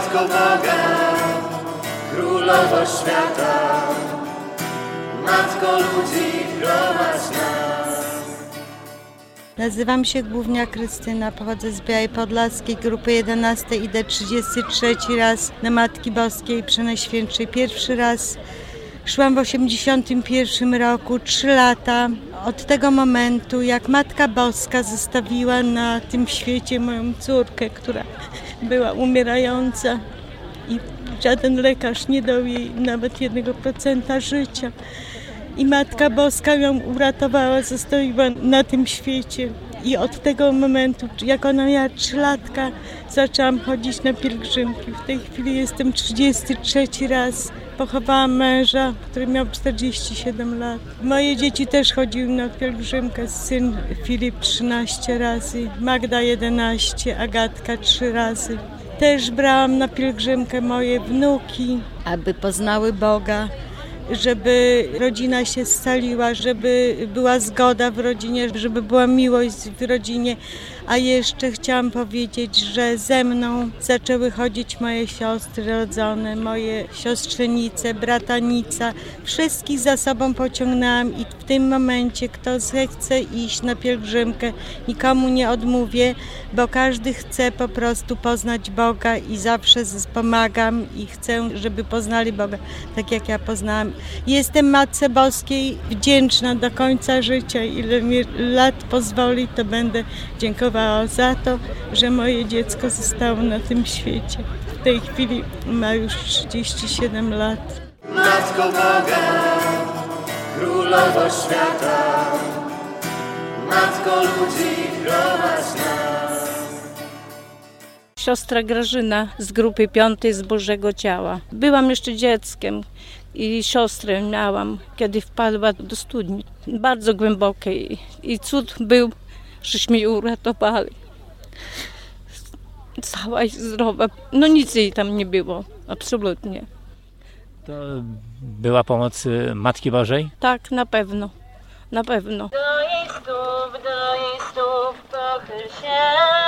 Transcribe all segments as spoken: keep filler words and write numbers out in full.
Matko Boga, Królowo świata, Matko ludzi, prowadź nas. Nazywam się Głównia Krystyna, pochodzę z Białej Podlaskiej, grupy jedenastej, idę trzydziesty trzeci raz na Matki Boskiej Przenajświętszej. Pierwszy raz szłam w osiemdziesiątym pierwszym roku, trzy lata. Od tego momentu, jak Matka Boska zostawiła na tym świecie moją córkę, która była umierająca i żaden lekarz nie dał jej nawet jednego procenta życia. I Matka Boska ją uratowała, zostawiła na tym świecie. I od tego momentu, jak ona miała trzylatka, zaczęłam chodzić na pielgrzymki. W tej chwili jestem trzydziesty trzeci raz. Pochowałam męża, który miał czterdzieści siedem lat. Moje dzieci też chodziły na pielgrzymkę. Syn Filip trzynaście razy, Magda jedenaście, Agatka trzy razy. Też brałam na pielgrzymkę moje wnuki, aby poznały Boga, żeby rodzina się scaliła, żeby była zgoda w rodzinie, żeby była miłość w rodzinie. A jeszcze chciałam powiedzieć, że ze mną zaczęły chodzić moje siostry rodzone, moje siostrzenice, bratanica. Wszystkich za sobą pociągnęłam i w tym momencie kto zechce iść na pielgrzymkę, nikomu nie odmówię, bo każdy chce po prostu poznać Boga i zawsze pomagam i chcę, żeby poznali Boga, tak jak ja poznałam. Jestem Matce Boskiej wdzięczna do końca życia. Ile mi lat pozwoli, to będę dziękowała za to, że moje dziecko zostało na tym świecie. W tej chwili ma już trzydzieści siedem lat. Matko Boga, Królowo świata, Matko ludzi, prowadź nas. Siostra Grażyna z grupy piątej z Bożego Ciała. Byłam jeszcze dzieckiem i siostrę miałam, kiedy wpadła do studni. Bardzo głębokiej i cud był, żeśmy ją uratowali. Cała i zdrowa. No nic jej tam nie było, absolutnie. To była pomoc Matki Bożej? Tak, na pewno, na pewno. Do jej stóp, do jej stóp pochyl się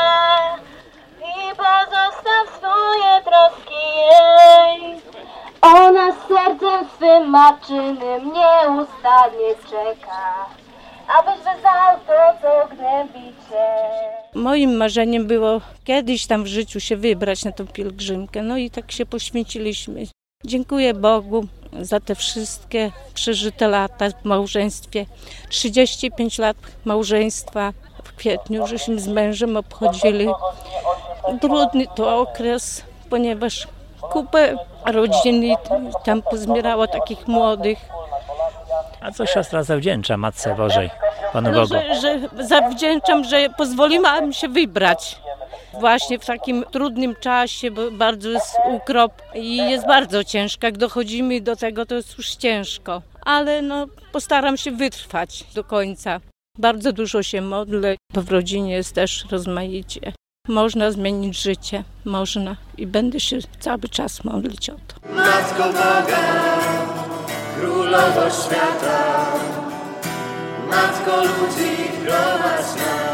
i pozostaw swoje troski jej. Ona z sercem swym maczynym nieustannie czeka, abyś wyznał to, co gnębi cię. Moim marzeniem było kiedyś tam w życiu się wybrać na tą pielgrzymkę, no i tak się poświęciliśmy. Dziękuję Bogu za te wszystkie przeżyte lata w małżeństwie. trzydzieści pięć lat małżeństwa w kwietniu, żeśmy z mężem obchodzili. Trudny to okres, ponieważ kupę rodzin tam pozbierało takich młodych. A co siostra zawdzięcza Matce Bożej, Panu No, Bogu? że, że zawdzięczam, że pozwoliła mi się wybrać. Właśnie w takim trudnym czasie, bo bardzo jest ukrop i jest bardzo ciężko. Jak dochodzimy do tego, to jest już ciężko. Ale no, postaram się wytrwać do końca. Bardzo dużo się modlę, bo w rodzinie jest też rozmaicie. Można zmienić życie, można i będę się cały czas modlić o to. Matko Boga, Królowo świata, Matko ludzi, prowadź nas.